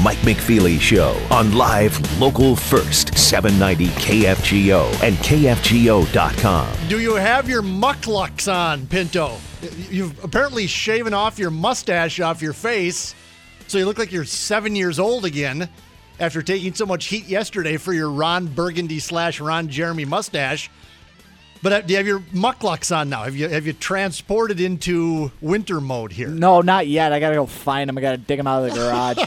Mike McFeely Show on live, local first, 790 KFGO and KFGO.com. Do you have your mucklucks on, Pinto? You've apparently shaven off your mustache off your face, so you look like you're 7 years old again after taking so much heat yesterday for your Ron Burgundy / Ron Jeremy mustache. But do you have your mucklucks on now? Have you transported into winter mode here? No, not yet. I got to go find them. I got to dig them out of the garage.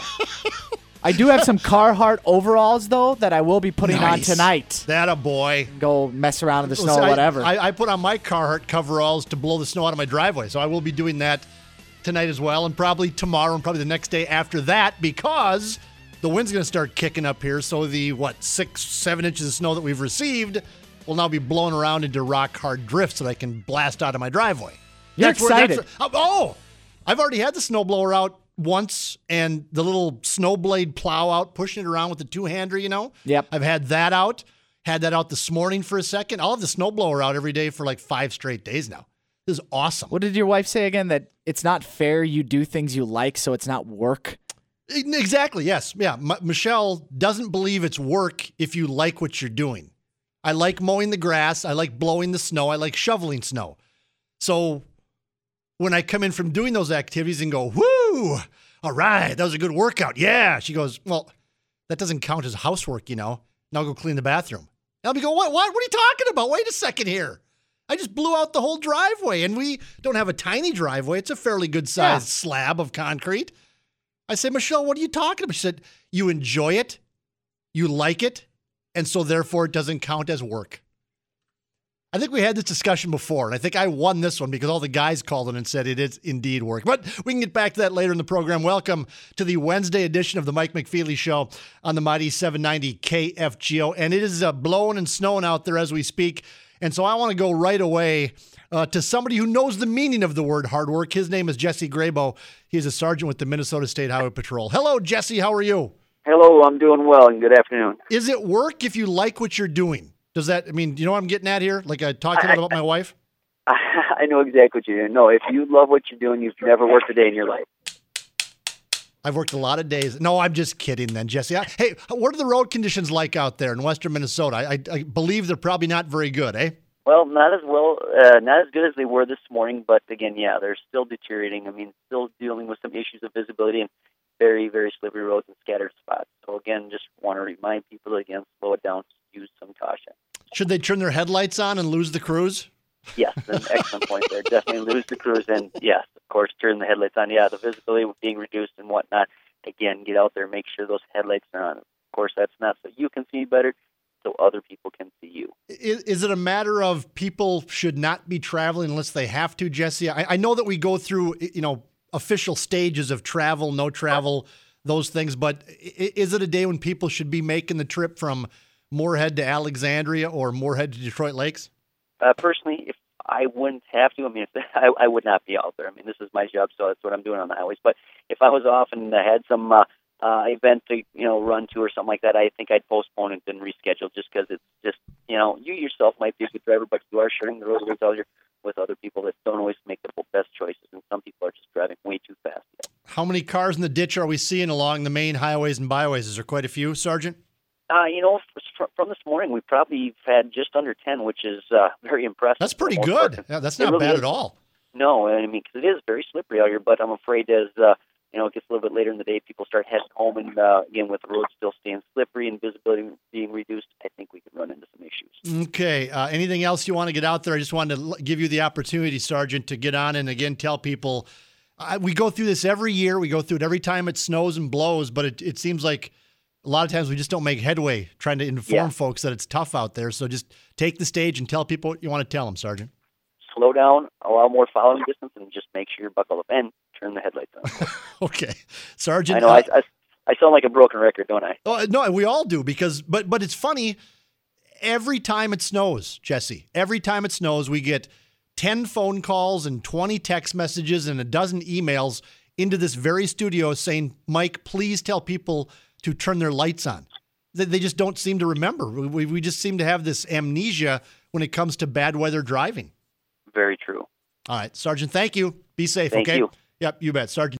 I do have some Carhartt overalls, though, that I will be putting on tonight. That a boy. Go mess around in the snow or whatever. I put on my Carhartt coveralls to blow the snow out of my driveway, so I will be doing that tonight as well, and probably tomorrow and probably the next day after that, because the wind's going to start kicking up here, so the, 6-7 inches of snow that we've received will now be blown around into rock-hard drifts that I can blast out of my driveway. You're excited. I've already had the snowblower out once and the little snow blade plow out, pushing it around with the two-hander, Yep. I've had that out. Had that out this morning for a second. I'll have the snowblower out every day for like 5 straight days now. This is awesome. What did your wife say again? That it's not fair you do things you like, so it's not work? Exactly, yes. Yeah, Michelle doesn't believe it's work if you like what you're doing. I like mowing the grass. I like blowing the snow. I like shoveling snow. So when I come in from doing those activities and go, whoo, all right, that was a good workout. Yeah. She goes, well, that doesn't count as housework, Now go clean the bathroom. And I'll be going, what are you talking about? Wait a second here. I just blew out the whole driveway, and we don't have a tiny driveway. It's a fairly good-sized slab of concrete. I said, Michelle, what are you talking about? She said, you enjoy it, you like it, and so therefore it doesn't count as work. I think we had this discussion before, and I think I won this one because all the guys called in and said it is indeed work. But we can get back to that later in the program. Welcome to the Wednesday edition of the Mike McFeely Show on the mighty 790 KFGO. And it is blowing and snowing out there as we speak. And so I want to go right away to somebody who knows the meaning of the word hard work. His name is Jesse Graybo. He is a sergeant with the Minnesota State Highway Patrol. Hello, Jesse. How are you? Hello, I'm doing well, and good afternoon. Is it work if you like what you're doing? Does that, do you know what I'm getting at here? Like I talked about my wife? I know exactly what you're doing. No, if you love what you're doing, you've never worked a day in your life. I've worked a lot of days. No, I'm just kidding then, Jesse. Hey, what are the road conditions like out there in western Minnesota? I believe they're probably not very good, eh? Well, not as good as they were this morning, but again, they're still deteriorating. Still dealing with some issues of visibility and very, very slippery roads and scattered spots. So again, just want to remind people to, again, slow it down, use some caution. Should they turn their headlights on and lose the cruise? Yes, an excellent point there. Definitely lose the cruise, and yes, of course, turn the headlights on. Yeah, the visibility being reduced and whatnot. Again, get out there, make sure those headlights are on. Of course, that's not so you can see better, so other people can see you. Is it a matter of people should not be traveling unless they have to, Jesse? I know that we go through, official stages of travel, no travel, those things, but is it a day when people should be making the trip from Moorhead to Alexandria or Moorhead to Detroit Lakes? Personally, if I wouldn't have to, I would not be out there. This is my job, so that's what I'm doing on the highways. But if I was off and I had some event to run to or something like that, I think I'd postpone it and reschedule, just because it's just you yourself might be a good driver, but you are sharing the road with other people that don't always make the best choices, and some people are just driving way too fast. How many cars in the ditch are we seeing along the main highways and byways? Is there quite a few, Sergeant? From this morning, we probably had just under 10, which is very impressive. That's pretty good. Yeah, that's not bad at all. No, because it is very slippery out here, but I'm afraid as it gets a little bit later in the day, people start heading home, and again, with the roads still staying slippery and visibility being reduced, I think we can run into some issues. Okay. Anything else you want to get out there? I just wanted to give you the opportunity, Sergeant, to get on and again tell people, we go through this every year. We go through it every time it snows and blows, but it seems like a lot of times we just don't make headway trying to inform folks that it's tough out there. So just take the stage and tell people what you want to tell them, Sergeant. Slow down, allow more following distance, and just make sure you're buckled up and turn the headlights on. Okay. Sergeant. I know I sound like a broken record, don't I? Oh, no, we all do, because but it's funny. Every time it snows, Jesse, every time it snows, we get 10 phone calls and 20 text messages and a dozen emails into this very studio saying, Mike, please tell people to turn their lights on. They just don't seem to remember. We just seem to have this amnesia when it comes to bad weather driving. Very true. All right, Sergeant, thank you. Be safe, Thank okay? you. Yep, you bet. Sergeant